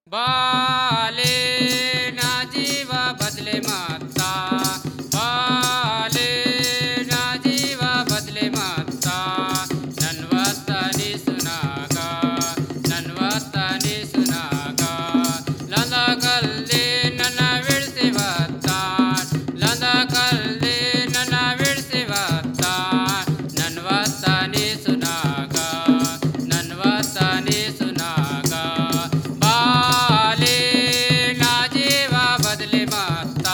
ಬಾಲೆ ನಾ ಜೀವ ಬದಲೆ ಮತ್ತ ಬಾಲೆ ನಾ ಜೀವ ಬದಲೆ ಮತ್ತ ನನ್ವತ್ತನಿ ಸುನಾಗ ನನ್ವತ್ತನಿ ಸುನಾಗ ಲಂದ ಕಲ್ದೆ ನನ್ನ ಬಿಡಿಸಿವತ್ತ ಲಂದ ಕಲ್ದೆ ನನ್ನ ಬಿಡಿಸಿವತ್ತ ನನ್ವತ್ತನಿ ಸುನಾಗ ನನ್ವತ್ತನಿ ಸುನಾಗ ಬಾಲೆ ನಾ ಜೀವ ಬದಲೆ ಮತ್ತ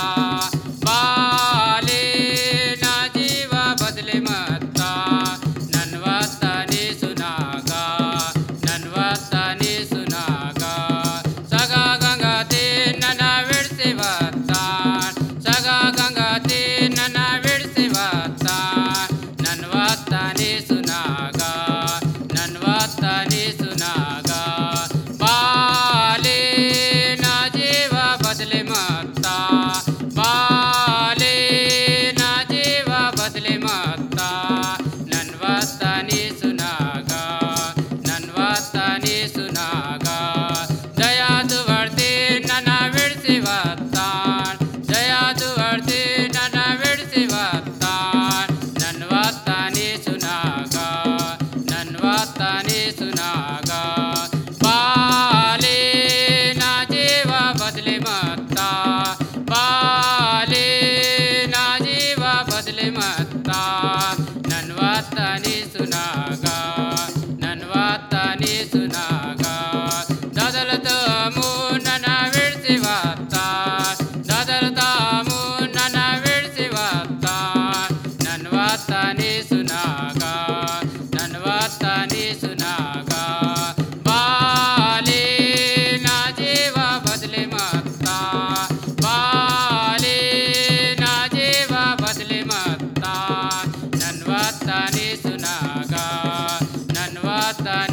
ಬಾಲೆ ನಾ ಜೀವ ಬದಲೆ ಮತ್ತ ನನ್ವತ್ತನಿ ಸುನಾಗ ನನ್ವತ್ತನಿ ಸುನಾಗ ಸಗ ಗಂಗತೆ ನನ್ನ ಬಿಡಿಸಿವತ್ತ ಸಗ ಗಂಗತೆ ನನ್ನ ಬಿಡಿಸಿವತ್ತ ನನ್ವತ್ತನಿ ಸುನಾಗ ನನ್ವತ್ತನಿ ಸುನಾಗ ಬಾಲೆ ನಾ ಜೀವ ಬದಲೆ ಮತ್ತ ಬಾಲೆ ನಾ ಜೀವ ಬದಲೆ ಮತ್ತ ನನ್ವತ್ತನಿ ಸುನಾಗ ನನ್ವತ್ತನಿ ಸುನಾಗ ಜಯಾದು ವರ್ತಿ ನನ್ನ ಬಿಡಿಸಿವತ್ತ ಜಯಾದು ವರ್ತಿ ನನ್ನ ಬಿಡಿಸಿವತ್ತ ನನ್ವತ್ತನಿ ಸುನಾಗ ನನ್ವತ್ತನಿ ಸುನಾಗ ಬಾಲೆ ನಾ ಜೀವ ಬದಲೆ ಮತ್ತ ಬಾಲೆ ನಾ ಜೀವ ಬದಲೆ ಮತ್ತ ನನ್ವತ್ತನಿ ಸುನಾಗ ನನ್ವತ್ತನಿ ಸುನಾಗ ದದಲತಾಮು ನನ್ನ ಬಿಡಿಸಿವತ್ತ ದದಲತಾಮು ನನ್ನ ಬಿಡಿಸಿವತ್ತ ನನ್ವತ್ತನಿ ಸುನಾಗ ನನ್ವತ್ತನಿ ಸುನಾಗ ಬಾಲೆ ನಾ ಜೀವ ಬದಲೆ ಮತ್ತ ಬಾಲೆ ನಾ ಜೀವ ಬದಲೆ ಮತ್ತ ನನ್ವತ್ತನಿ ಸುನಾಗ ನನ್ವತ್ತನಿ